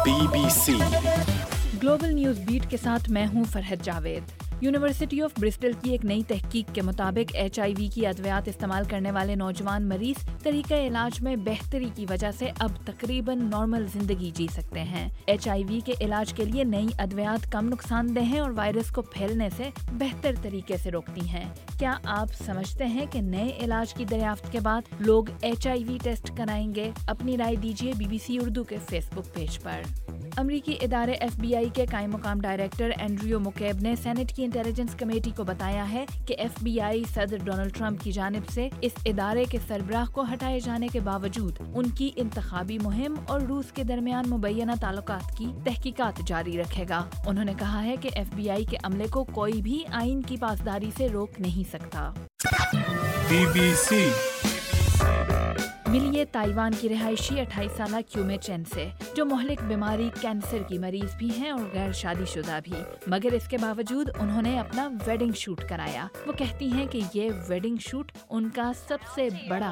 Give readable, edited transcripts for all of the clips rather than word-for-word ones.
BBC global news beat के साथ मैं हूं Farhat Javed. University of Bristol की एक नई तहकीक के मुताबिक HIV की अद्वियात इस्तेमाल करने वाले नौजवान मरीज तरीका इलाज में बेहतरी की वजह से अब तकरीबन नॉर्मल जिंदगी जी सकते हैं। HIV के इलाज के लिए नई अद्वियात कम नुकसानदेह हैं और वायरस को फैलने से बेहतर तरीके से रोकती हैं। क्या आप समझते हैं कि नए इलाज की दरियाफ्त के बाद लोग HIV टेस्ट कराएंगे? अपनी राय दीजिए BBC उर्दू के फेसबुक पेज पर। अमरीकी इदारे FBI के कायम मुकाम डायरेक्टर एंड्रयू मुकेब ने सेनेट की इंटेलिजेंस कमेटी को बताया है कि FBI सदर डोनाल्ड ट्रंप की जानिब से इस इदारे के सरबराह को हटाए जाने के बावजूद उनकी इंतखाबी मुहिम और रूस के दरमियान मुबैना ताल्लुकात की तहकीकात जारी रखेगा। उन्होंने कहा है कि FBI के अमले को कोई भी आइन की पासदारी से रोक नहीं सकता। BBC मिलिए ताइवान की रिहायशी 28 साला क्यूमे चेन से, जो मुहलिक बीमारी कैंसर की मरीज भी हैं और गैर शादीशुदा भी, मगर इसके बावजूद उन्होंने अपना वेडिंग शूट कराया। वो कहती हैं कि ये वेडिंग शूट उनका सबसे बड़ा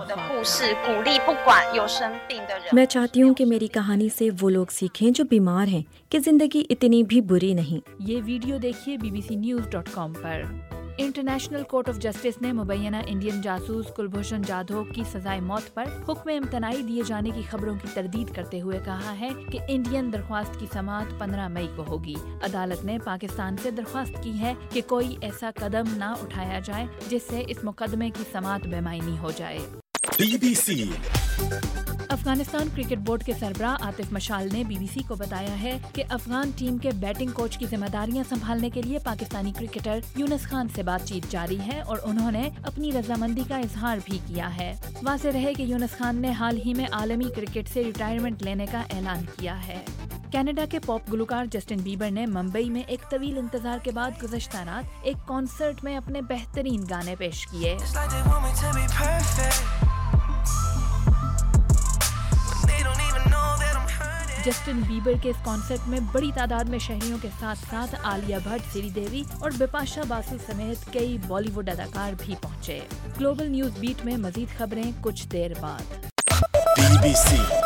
मैं चाहती हूँ कि मेरी कहानी से वो लोग सीखें जो बीमार हैं कि जिंदगी इतनी भी बुरी नहीं। ये वीडियो देखिए bbcnews.com पर। इंटरनेशनल कोर्ट ऑफ जस्टिस ने मुबैना इंडियन जासूस कुलभूषण जाधव की सजाए मौत पर हुक्म इम्तनाई दिए जाने की खबरों की तरदीद करते हुए कहा है कि इंडियन दरख्वास्त की समाअत 15 मई को होगी। अदालत ने पाकिस्तान से दरख्वास्त की है कि कोई ऐसा कदम न उठाया जाए जिससे इस मुकदमे की समाअत बेमायनी हो जाए। BBC अफगानिस्तान क्रिकेट बोर्ड के सरबराह आतिफ मशाल ने BBC को बताया है कि अफगान टीम के बैटिंग कोच की जिम्मेदारियां संभालने के लिए पाकिस्तानी क्रिकेटर यूनुस खान से बातचीत जारी है और उन्होंने अपनी रजामंदी का इजहार भी किया है। वाज़ेह रहे कि यूनुस खान ने हाल ही में आलमी क्रिकेट से रिटायरमेंट लेने का ऐलान किया है। कनाडा के पॉप गुलकार जस्टिन बीबर ने मुंबई में एक तवील इंतजार के बाद गुज़श्ता रात एक कॉन्सर्ट में अपने बेहतरीन गाने पेश किए। जस्टिन बीबर के इस कॉन्सर्ट में बड़ी तादाद में शहरियों के साथ साथ आलिया भट्ट, श्रीदेवी और बिपाशा बासु समेत कई बॉलीवुड अदाकार भी पहुंचे। ग्लोबल न्यूज बीट में मजीद खबरें कुछ देर बाद। BBC